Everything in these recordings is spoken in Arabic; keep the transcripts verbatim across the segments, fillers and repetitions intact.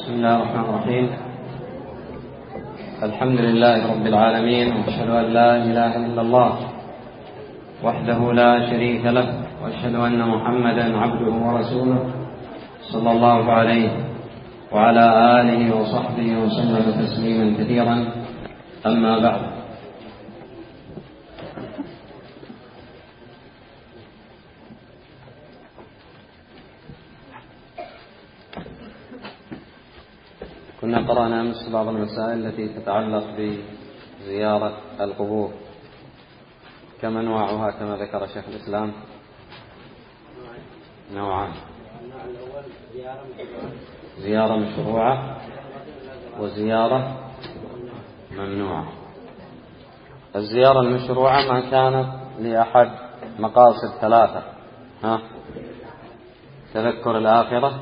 بسم الله الرحمن الرحيم. الحمد لله رب العالمين، وأشهد أن لا إله إلا الله وحده لا شريك له، وأشهد أن محمدا عبده ورسوله صلى الله عليه وعلى آله وصحبه وسلم تسليما كثيرا. أما بعد، كنا قرأنا أمس بعض المسائل التي تتعلق بزيارة القبور. كم أنواعها كما ذكر شيخ الإسلام؟ نوعان: زيارة مشروعة وزيارة ممنوعة. الزيارة المشروعة ما كانت لأحد مقاصد ثلاثة: ها تذكر الآخرة،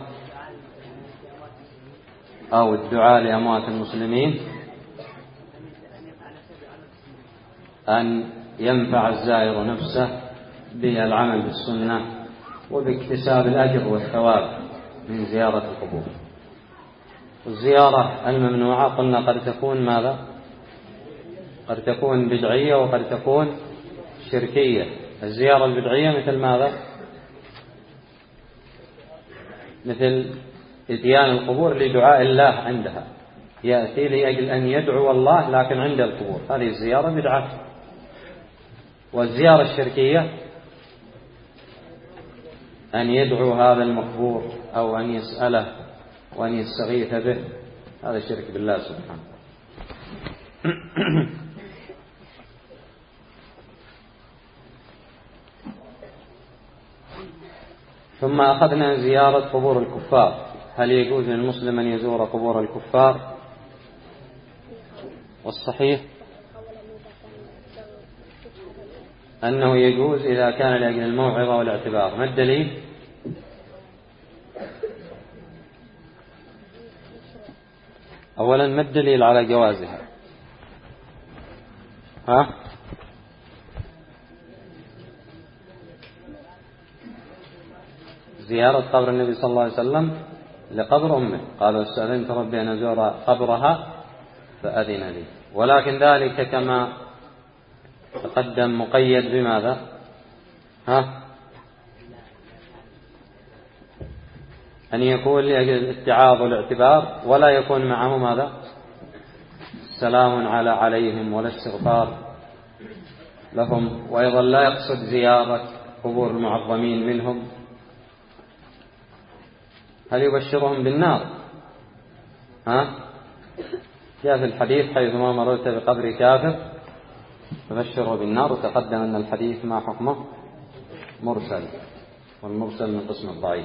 أو الدعاء لأموات المسلمين، أن ينفع الزائر نفسه بالعمل بالسنة وباكتساب الأجر والثواب من زيارة القبور. الزيارة الممنوعة قلنا قد تكون ماذا؟ قد تكون بدعية وقد تكون شركية. الزيارة البدعية مثل ماذا؟ مثل إتيان القبور لدعاء الله عندها، يأتي لأجل أن يدعو الله لكن عند القبور، هذه الزيارة بدعة. والزيارة الشركية أن يدعو هذا المقبور أو أن يسأله وأن يستغيث به، هذا شرك بالله سبحانه. ثم أخذنا زيارة قبور الكفار. هل يجوز للمسلم أن يزور قبور الكفار؟ والصحيح أنه يجوز إذا كان لأجل الموعظة والاعتبار. ما الدليل؟ أولا، ما الدليل على جوازها؟ ها؟ زيارة قبر النبي صلى الله عليه وسلم لقبر أمه، قال: واستأذنت ربي أن أزور قبرها فأذن لي. ولكن ذلك كما تقدم مقيد بماذا؟ ها؟ أن يكون لأجل الاتعاظ والاعتبار، ولا يكون معه ماذا؟ السلام على عليهم ولا استغفار لهم. وأيضا لا يقصد زيارة قبور المعظمين منهم. هل يبشرهم بالنار؟ ها؟ جاء في الحديث: حيثما مررت بقبر كافر فبشره بالنار. وتقدم أن الحديث ما حكمه؟ مرسل، والمرسل من قسم الضعيف.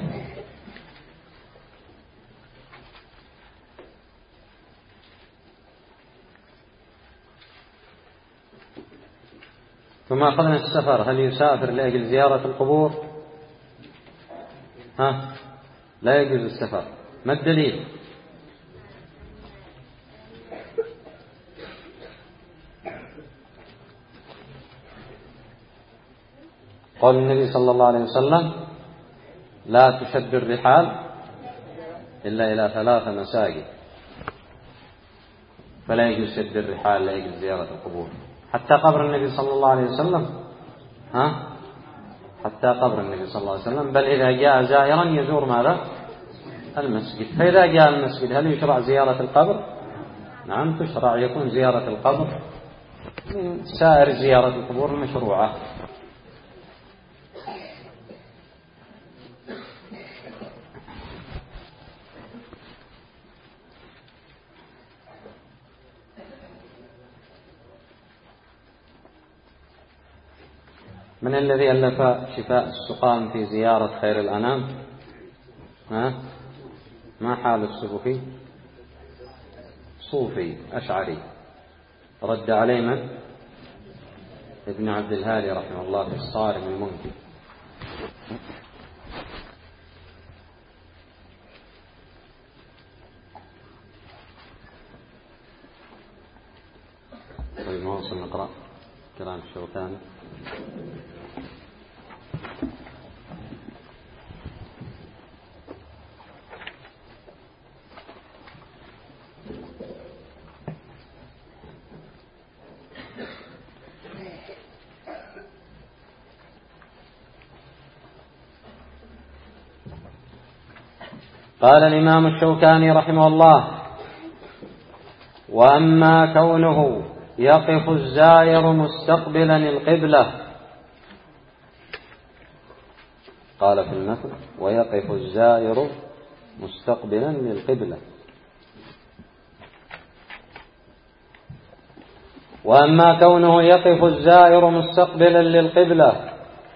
ثم أخذنا السفر. هل يسافر لأجل زيارة القبور؟ ها؟ لا يجوز السفر. ما الدليل؟ قول النبي صلى الله عليه وسلم: لا تشد الرحال إلا إلى ثلاث مساجد. فلا يجوز شد الرحال لأجل زيارة القبور، حتى قبر النبي صلى الله عليه وسلم. ها؟ حتى قبر النبي صلى الله عليه وسلم. بل إذا جاء زائرا يزور ماذا؟ المسجد. فإذا جاء المسجد هل يشرع زيارة القبر؟ نعم تشرع. يكون زيارة القبر من سائر زيارة القبور المشروعة. من الذي ألف شفاء السقام في زيارة خير الأنام؟ ها؟ ما حال الصوفي؟ صوفي أشعري. رد عليه من؟ ابن عبد الهادي رحمه الله في الصارم المنكر. طيب، ما وصل نقرأ كلام الشوكاني. قال الإمام الشوكاني رحمه الله: وأما كونه يقف الزائر مستقبلا القبلة، قال في المثل: ويقف الزائر مستقبلا للقبلة. وأما كونه يقف الزائر مستقبلا للقبلة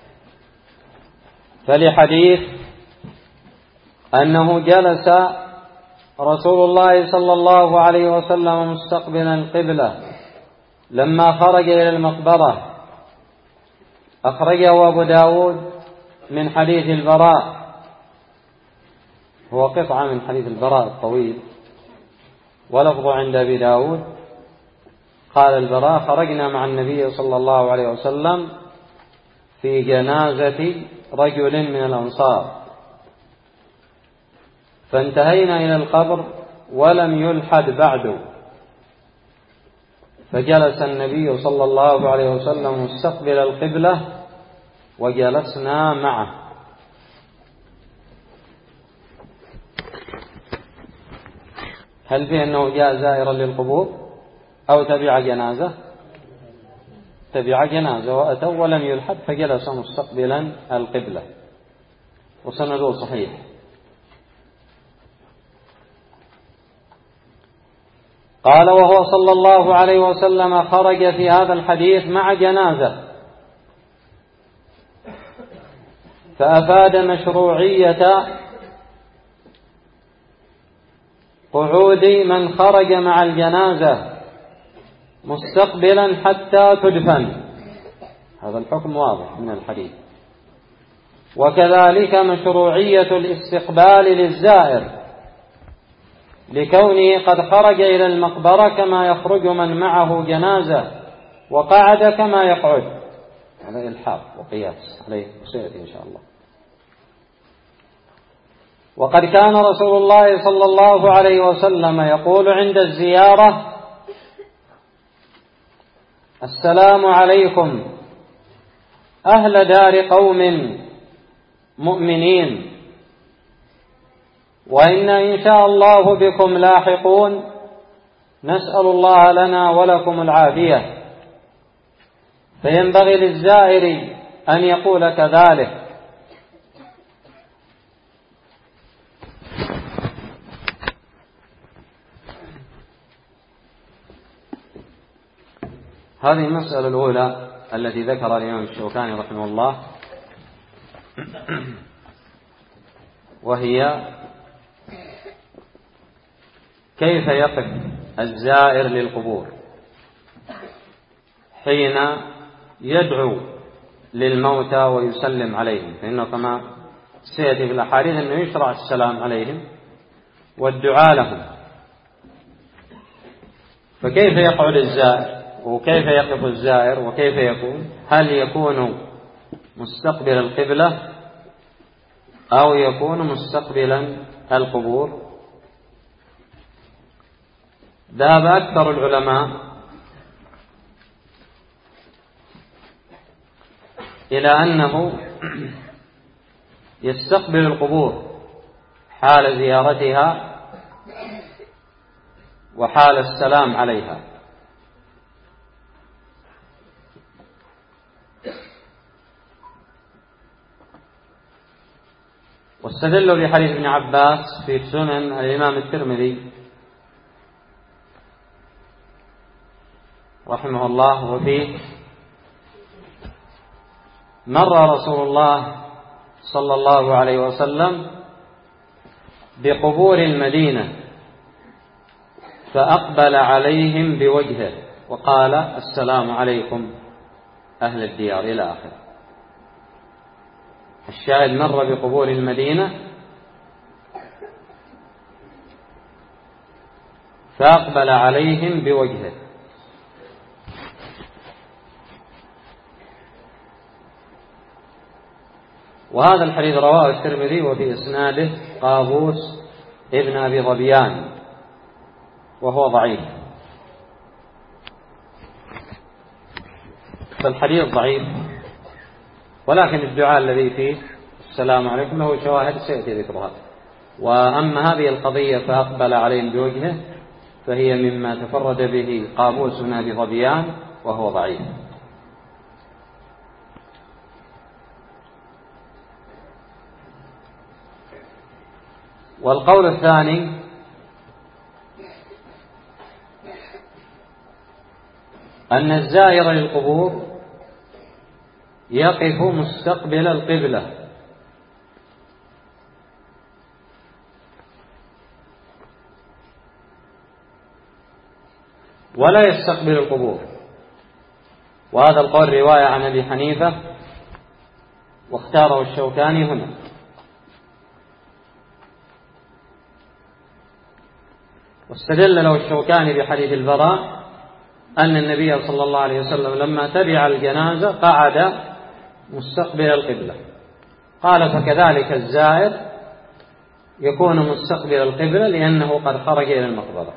فلحديث أنه جلس رسول الله صلى الله عليه وسلم مستقبلا القبلة لما خرج إلى المقبرة، أخرجه أبو داود من حديث البراء، هو قطعة من حديث البراء الطويل، ولفظ عند أبي داود قال البراء: خرجنا مع النبي صلى الله عليه وسلم في جنازة رجل من الأنصار، فانتهينا إلى القبر ولم يلحد بعد، فجلس النبي صلى الله عليه وسلم مستقبل القبلة وجلسنا معه. هل في أنه جاء زائرا للقبور أو تبع جنازة؟ تبع جنازة وأتوا ولم يلحد فجلس مستقبلا القبلة، وسنده صحيح. قال: وهو صلى الله عليه وسلم خرج في هذا الحديث مع جنازة، فأفاد مشروعية قعود من خرج مع الجنازة مستقبلا حتى تدفن، هذا الحكم واضح من الحديث. وكذلك مشروعية الاستقبال للزائر لكونه قد خرج إلى المقبرة كما يخرج من معه جنازة وقعد كما يقعد، هذا إلحاق وقياس عليه سيأتي إن شاء الله. وقد كان رسول الله صلى الله عليه وسلم يقول عند الزيارة: السلام عليكم أهل دار قوم مؤمنين، وإنا إن شاء الله بكم لاحقون، نسأل الله لنا ولكم العافية. فينبغي للزائر أن يقول كذلك. هذه المسألة الأولى التي ذكر الإمام الشوكاني رحمه الله، وهي كيف يقف الزائر للقبور حين يدعو للموتى ويسلم عليهم، فإنه كما سيأتي في الأحاديث أنه يشرع السلام عليهم والدعاء لهم. فكيف يقعد الزائر وكيف يقف الزائر وكيف يكون؟ هل يكون مستقبل القبلة أو يكون مستقبلا القبور؟ ذهب أكثر العلماء إلى أنه يستقبل القبور حال زيارتها وحال السلام عليها. واستدلوا لحديث ابن عباس في سنن الإمام الترمذي رحمه الله، وفيه: مر رسول الله صلى الله عليه وسلم بقبور المدينة فأقبل عليهم بوجهه وقال: السلام عليكم أهل الديار، إلى آخره. الشاهد مر بقبور المدينة فأقبل عليهم بوجهه. وهذا الحديث رواه الترمذي وفي إسناده قابوس ابن أبي ظبيان وهو ضعيف، فالحديث ضعيف، ولكن الدعاء الذي فيه السلام عليكم له شواهد سيأتي ذكرها. وأما هذه القضية فأقبل عليهم بوجهه فهي مما تفرد به قابوس بن أبي ظبيان وهو ضعيف. والقول الثاني أن الزائر للقبور يقف مستقبل القبلة ولا يستقبل القبور، وهذا القول رواية عن أبي حنيفة واختاره الشوكاني هنا. واستدل له الشوكاني بحديث البراء أن النبي صلى الله عليه وسلم لما تبع الجنازة قعد مستقبل القبلة، قال فكذلك الزائر يكون مستقبل القبلة لأنه قد خرج إلى المقبرة.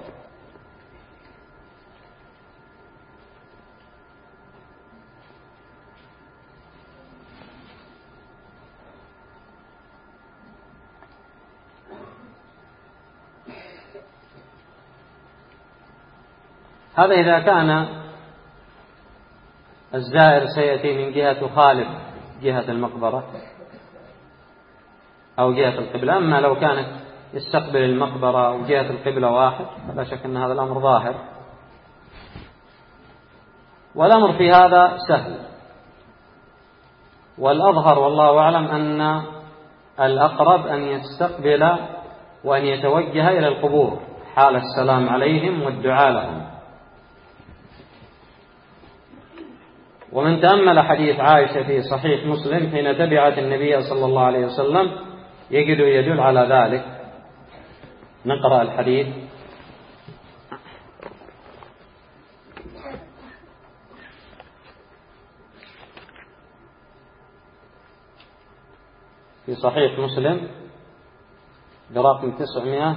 هذا إذا كان الزائر سيأتي من جهة تخالف جهة المقبرة أو جهة القبلة. أما لو كانت يستقبل المقبرة أو جهة القبلة واحد فلا شك أن هذا الأمر ظاهر، والأمر في هذا سهل. والأظهر والله أعلم أن الأقرب أن يستقبل وأن يتوجه إلى القبور حال السلام عليهم والدعاء لهم. ومن تأمل حديث عائشة في صحيح مسلم حين تبعت النبي صلى الله عليه وسلم يجد يدل على ذلك. نقرأ الحديث. في صحيح مسلم برقم تسعمائة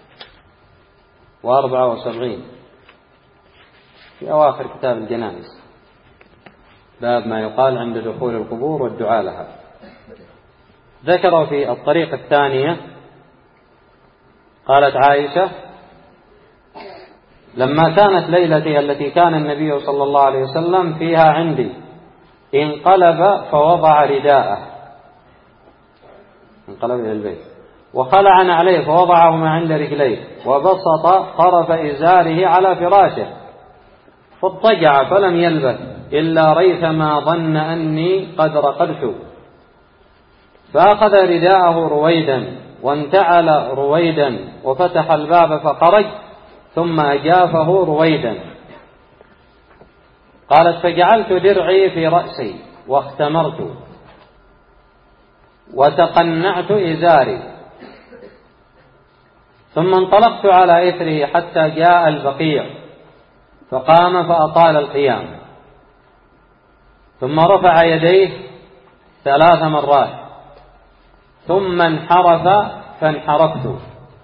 وأربعة وسبعين في أواخر كتاب الجنائز، باب ما يقال عند دخول القبور والدعاء لها. ذكر في الطريقة الثانية قالت عائشة لما كانت ليلتي التي كان النبي صلى الله عليه وسلم فيها عندي انقلب فوضع رداءه، انقلب إلى البيت، وخلع عليه فوضعهما عند رجليه، وبسط طرف إزاره على فراشه، فاضطجع فلم يلبث إلا ريثما ظن أني قد رقدت، فأخذ رداءه رويدا وانتعل رويدا وفتح الباب فخرج ثم أجافه رويدا. قالت فجعلت درعي في رأسي واختمرت وتقنعت إزاري، ثم انطلقت على إثره حتى جاء البقيع فقام فأطال القيام، ثم رفع يديه ثلاث مرات ثم انحرف فانحرفت،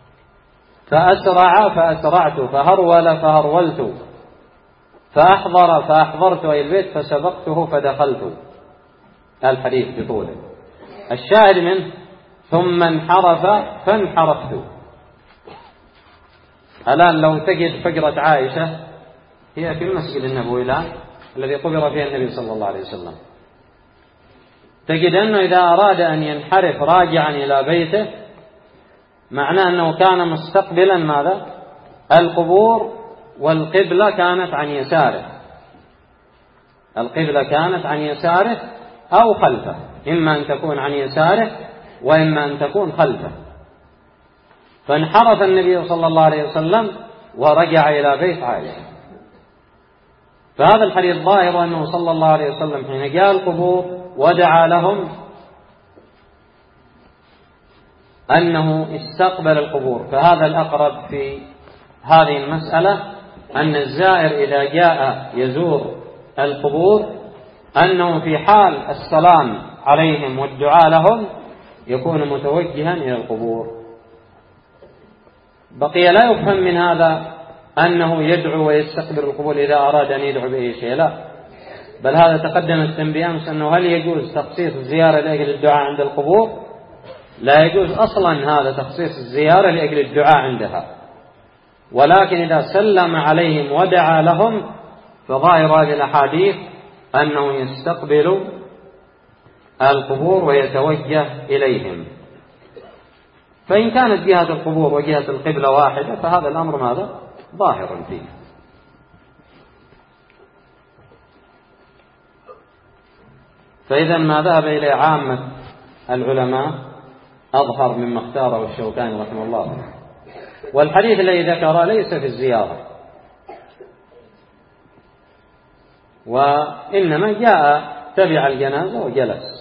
فأسرع فأسرعت، فهرول فهرولت، فأحضر فأحضرت إلى البيت، فسبقته فدخلت. الحديث بطوله. الشاهد منه ثم انحرف فانحرفت. الآن لو تجد فجرة عائشة هي في المسجد النبوي الآن الذي قبر فيه النبي صلى الله عليه وسلم، تجد أنه إذا أراد أن ينحرف راجعا إلى بيته معناه أنه كان مستقبلا ماذا؟ القبور، والقبلة كانت عن يساره، القبلة كانت عن يساره أو خلفه، إما أن تكون عن يساره وإما أن تكون خلفه. فانحرف النبي صلى الله عليه وسلم ورجع إلى بيت عائشة. فهذا الحديث ظاهر أنه صلى الله عليه وسلم حين جاء القبور ودعا لهم أنه استقبل القبور. فهذا الأقرب في هذه المسألة أن الزائر إذا جاء يزور القبور أنه في حال السلام عليهم والدعاء لهم يكون متوجها إلى القبور. بقي لا يفهم من هذا أنه يدعو ويستقبل القبور إذا أراد أن يدعو بأي شيء، لا، بل هذا تقدم التنبيه أمس أنه هل يجوز تخصيص الزيارة لأجل الدعاء عند القبور؟ لا يجوز أصلا هذا تخصيص الزيارة لأجل الدعاء عندها، ولكن إذا سلم عليهم ودعا لهم فظاهر هذه الأحاديث أنه يستقبل القبور ويتوجه إليهم. فإن كانت جهة القبور وجهة القبلة واحدة فهذا الأمر ماذا؟ ظاهر فيه. فإذا ما ذهب إلى عامة العلماء أظهر مما اختاره الشوكاني رحمه الله. والحديث الذي ذكر ليس في الزيارة، وإنما جاء تبع الجنازة وجلس.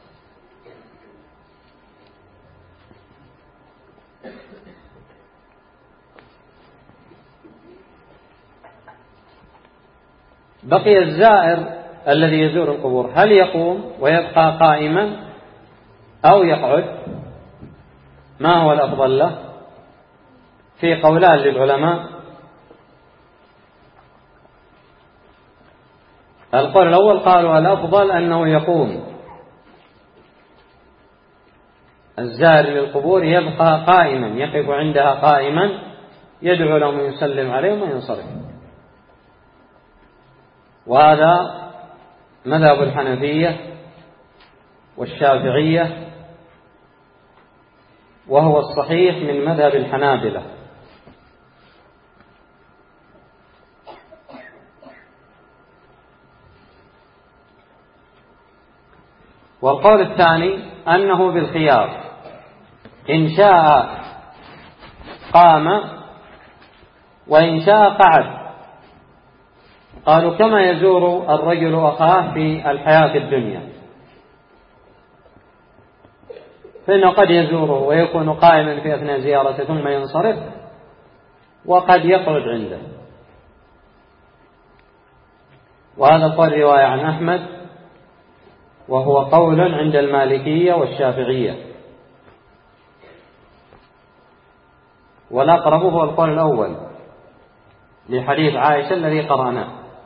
بقي الزائر الذي يزور القبور هل يقوم ويبقى قائما أو يقعد؟ ما هو الأفضل له؟ في قولان للعلماء. القول الأول قالوا الأفضل أنه يقوم، الزائر للقبور يبقى قائما، يقف عندها قائما يدعو لهم ويسلم عليهم وينصرف. وهذا مذهب الحنفية والشافعية، وهو الصحيح من مذهب الحنابلة. والقول الثاني أنه بالخيار، إن شاء قام وإن شاء قعد. قالوا كما يزور الرجل أخاه في الحياة الدنيا، فإنه قد يزوره ويكون قائما في أثناء زيارته ثم ينصرف، وقد يقعد عنده. وهذا القول رواية عن أحمد، وهو قول عند المالكية والشافعية. والأقرب هو القول الأول لحديث عائشة الذي قرأناه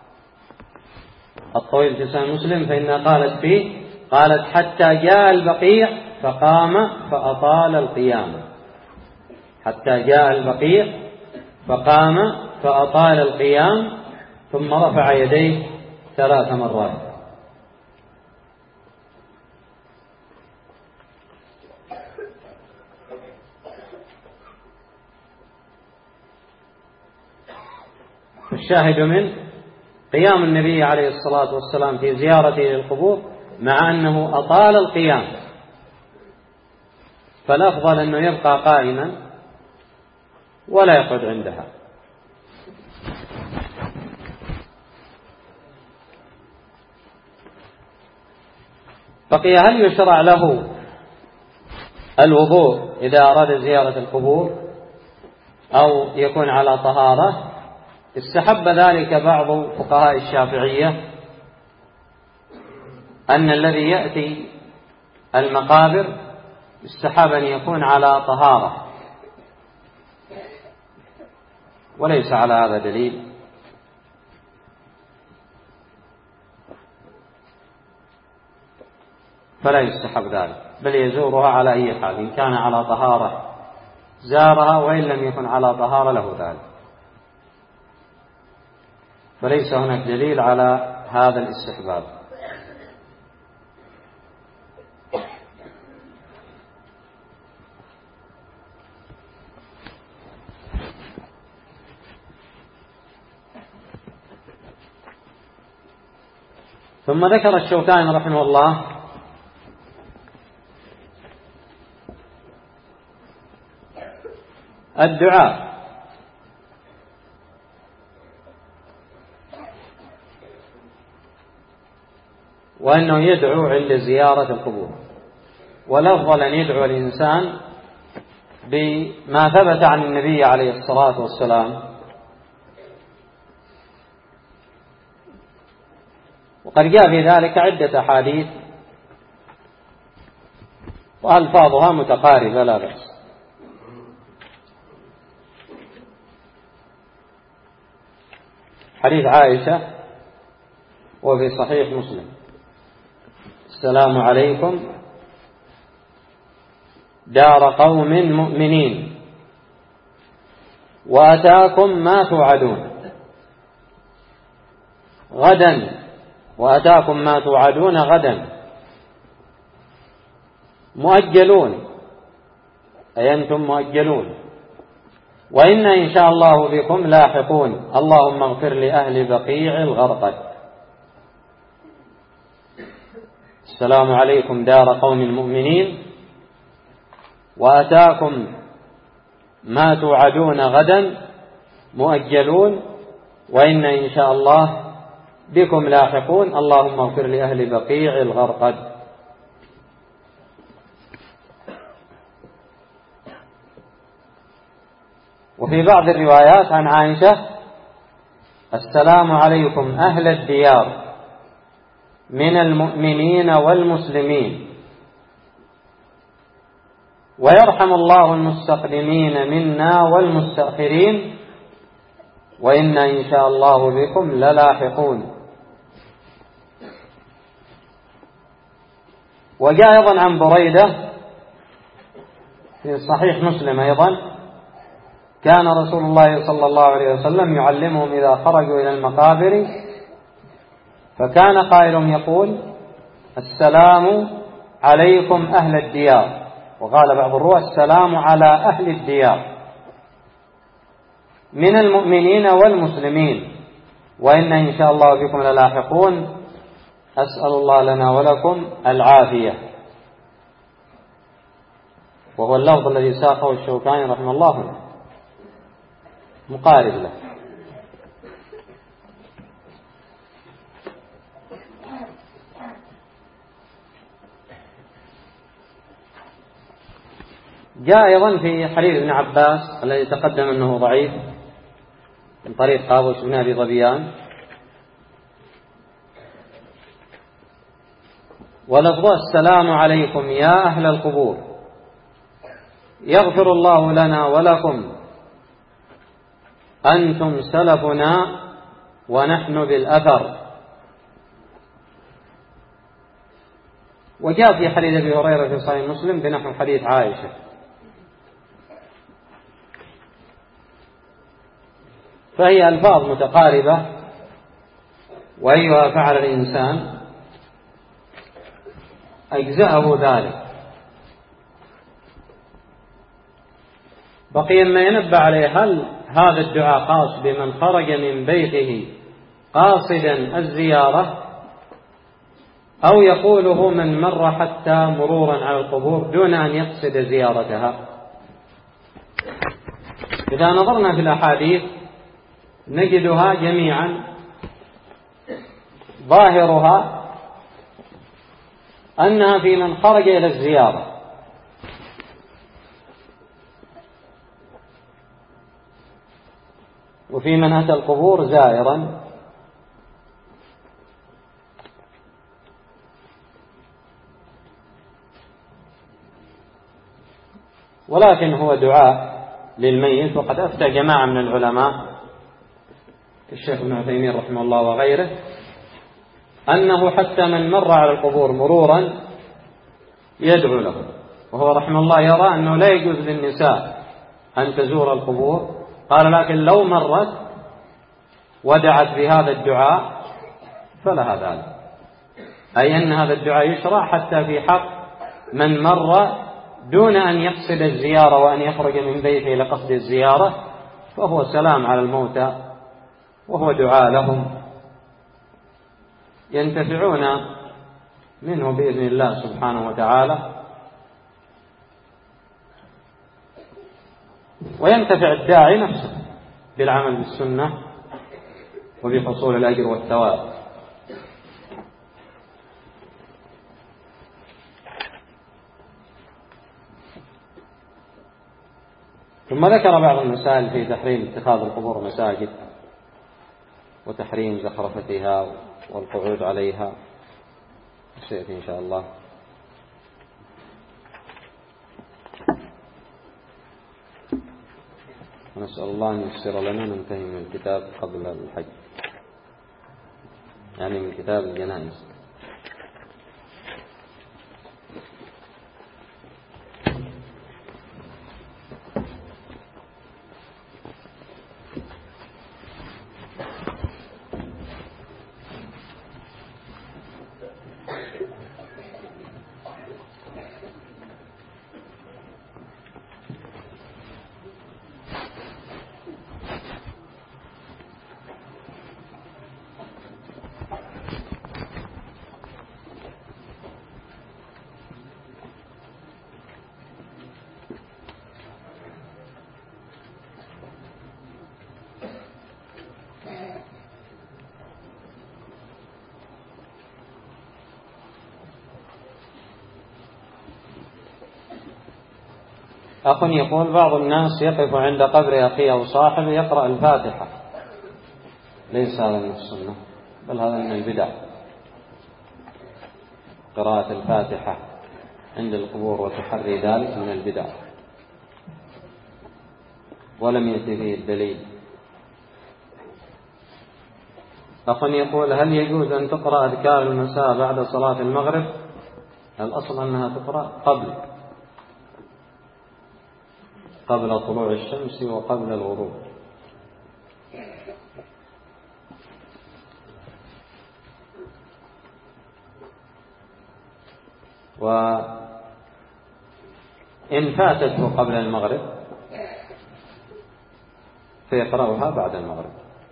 الطويل في صحيح مسلم، فإنها قالت فيه قالت حتى جاء البقيع فقام فأطال القيام، حتى جاء البقيع فقام فأطال القيام ثم رفع يديه ثلاث مرات. الشاهد منه قيام النبي عليه الصلاة والسلام في زيارته للقبور، مع أنه أطال القيام، فالأفضل أنه يبقى قائما ولا يقعد عندها. بقي هل يشرع له الوضوء إذا أراد زيارة القبور أو يكون على طهارة؟ استحب ذلك بعض فقهاء الشافعية، أن الذي يأتي المقابر استحب أن يكون على طهارة، وليس على هذا دليل. فلا يستحب ذلك، بل يزورها على أي حال، إن كان على طهارة زارها، وإن لم يكن على طهارة له ذلك. فليس هناك دليل على هذا الاستحباب. ثم ذكر الشوكاني رحمه الله الدعاء. وأنه يدعو عند زيارة القبور، والأفضل أن يدعو الإنسان بما ثبت عن النبي عليه الصلاة والسلام. وقد جاء في ذلك عدة أحاديث وألفاظها متقاربة لا بأس. حديث عائشة وفي صحيح مسلم: السلام عليكم دار قوم مؤمنين وأتاكم ما توعدون غدا وأتاكم ما توعدون غدا مؤجلون أي أنتم مؤجلون وإن إن شاء الله بكم لاحقون اللهم اغفر لأهل بقيع الغرقد. السلام عليكم دار قوم المؤمنين وأتاكم ما توعدون غدا مؤجلون وإن إن شاء الله بكم لاحقون اللهم اغفر لأهل بقيع الغرقد. وفي بعض الروايات عن عائشة السلام عليكم أهل الديار من المؤمنين والمسلمين ويرحم الله المستقدمين منا والمستأخرين وإن إن شاء الله بكم للاحقون. وجاء أيضا عن بريدة في صحيح مسلم أيضا كان رسول الله صلى الله عليه وسلم يعلمهم إذا خرجوا إلى المقابر فكان قائل يقول السلام عليكم أهل الديار وقال بعض الرواة السلام على أهل الديار من المؤمنين والمسلمين وإن إن شاء الله بكم للاحقون. أسأل الله لنا ولكم العافية. وهو اللفظ الذي ساقه الشوكاني رحمه الله مقارب له. جاء أيضا في حديث ابن عباس الذي تقدم أنه ضعيف من طريق قابوس بن أبي ظبيان ولفظ السلام عليكم يا أهل القبور يغفر الله لنا ولكم أنتم سلفنا ونحن بالأثر. وجاء في حديث أبي هريرة في صحيح مسلم بنحو حديث عائشة. فهي ألفاظ متقاربة وأيها فعل الإنسان أجزأه ذلك. بقي ما ينبه عليه هل هذا الدعاء خاص بمن خرج من بيته قاصدا الزيارة أو يقوله من مر حتى مرورا على القبور دون أن يقصد زيارتها. إذا نظرنا في الأحاديث نجدها جميعا ظاهرها أنها في من خرج إلى الزيارة وفي من أتى القبور زائرا ولكن هو دعاء للميت. وقد أفتى جماعة من العلماء الشيخ ابن عثيمين رحمه الله وغيره أنه حتى من مر على القبور مرورا يدعو له. وهو رحمه الله يرى أنه لا يجوز للنساء أن تزور القبور قال لكن لو مرت ودعت بهذا الدعاء فلها ذلك أي أن هذا الدعاء يشرع حتى في حق من مر دون أن يقصد الزيارة وأن يخرج من بيته لقصد الزيارة فهو سلام على الموتى وهو دعاء لهم ينتفعون منه بإذن الله سبحانه وتعالى وينتفع الداعي نفسه بالعمل بالسنة وبحصول الأجر والثواب. ثم ذكر بعض المسائل في تحريم اتخاذ القبور مساجد وتحريم زخرفتها والقعود عليها سيأتي إن شاء الله. ونسأل الله أن ييسر لنا ننتهي من الكتاب قبل الحج يعني من كتاب الجنائز. أخ يقول بعض الناس يقف عند قبر أخيه أو صاحبه يقرأ الفاتحة، ليس هذا من السنة بل هذا من البدع. قراءة الفاتحة عند القبور وتحري ذلك من البدع ولم يأتي فيه الدليل. أخ يقول هل يجوز أن تقرأ أذكار المساء بعد صلاة المغرب؟ الأصل أنها تقرأ قبل قبل طلوع الشمس وقبل الغروب. وإن فاتته قبل المغرب فيقرأها بعد المغرب.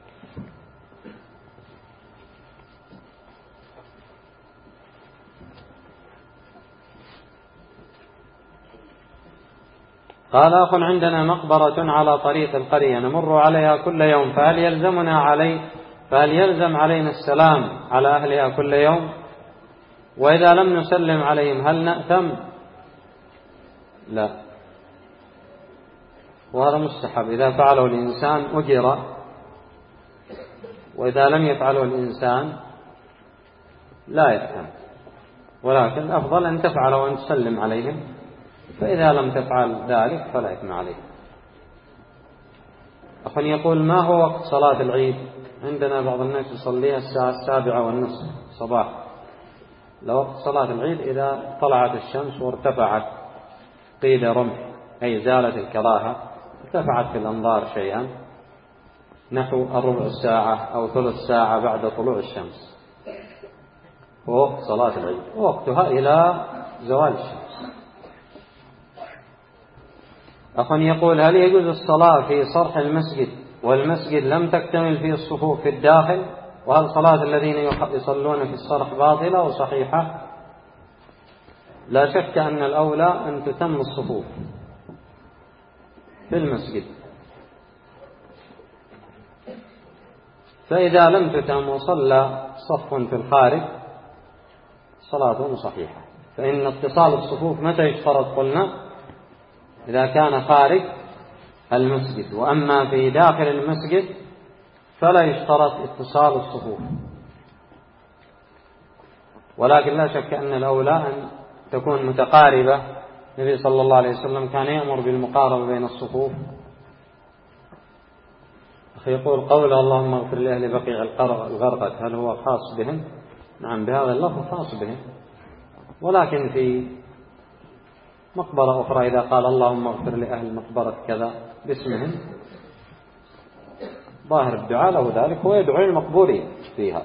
قال أخ عندنا مقبرة على طريق القرية نمر عليها كل يوم، فهل يلزمنا علي فهل يلزم علينا السلام على أهلها كل يوم؟ وإذا لم نسلم عليهم هل نأثم؟ لا، وهذا مستحب. إذا فعله الإنسان أجر، وإذا لم يفعله الإنسان لا يأثم، ولكن أفضل أن تفعل وأن تسلم عليهم، فإذا لم تفعل ذلك فلا إثم عليك. أخ يقول ما هو وقت صلاة العيد؟ عندنا بعض الناس يصليها الساعة السابعة والنصف صباح، لوقت صلاة العيد إذا طلعت الشمس وارتفعت قيد رمح، أي زالت الكراهة، ارتفعت في الأنظار شيئا نحو الربع الساعة أو ثلث ساعة بعد طلوع الشمس، ووقت صلاة العيد ووقتها إلى زوال الشمس. أخ يقول هل يجوز الصلاة في صرح المسجد والمسجد لم تكتمل فيه الصفوف في الداخل؟ وهل صلاة الذين يصلون في الصرح باطلة وصحيحة؟ لا شك أن الأولى أن تتم الصفوف في المسجد، فإذا لم تتم وصلى صف في الخارج صلاته صحيحة. فإن اتصال الصفوف متى يشترط؟ قلنا إذا كان خارج المسجد، وأما في داخل المسجد فلا يشترط اتصال الصفوف، ولكن لا شك أن الأولى أن تكون متقاربة. النبي صلى الله عليه وسلم كان يأمر بالمقاربة بين الصفوف. أخي يقول قول اللهم اغفر لأهل بقيع الغرقد هل هو خاص بهم؟ نعم، بهذا اللفظ خاص بهم، ولكن في مقبرة أخرى إذا قال اللهم اغفر لأهل مقبرة كذا باسمهم ظاهر الدعاء له ذلك، هو يدعو المقبورين فيها.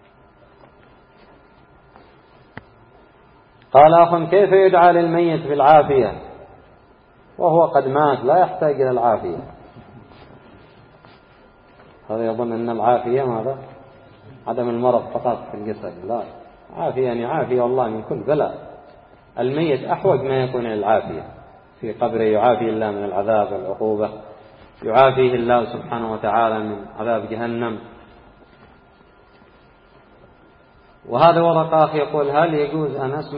قال أخ كيف يدعى للميت بالعافية وهو قد مات لا يحتاج إلى العافية؟ هذا يظن أن العافية ماذا؟ عدم المرض فقط في الجسد، لا، عافية يعني عافية الله من كل بلاء. الميت أحوج ما يكون للعافية، في قبره يعافي الله من العذاب والعقوبة، يعافيه الله سبحانه وتعالى من عذاب جهنم. وهذا ورقة أخي يقول هل يجوز أن أسمع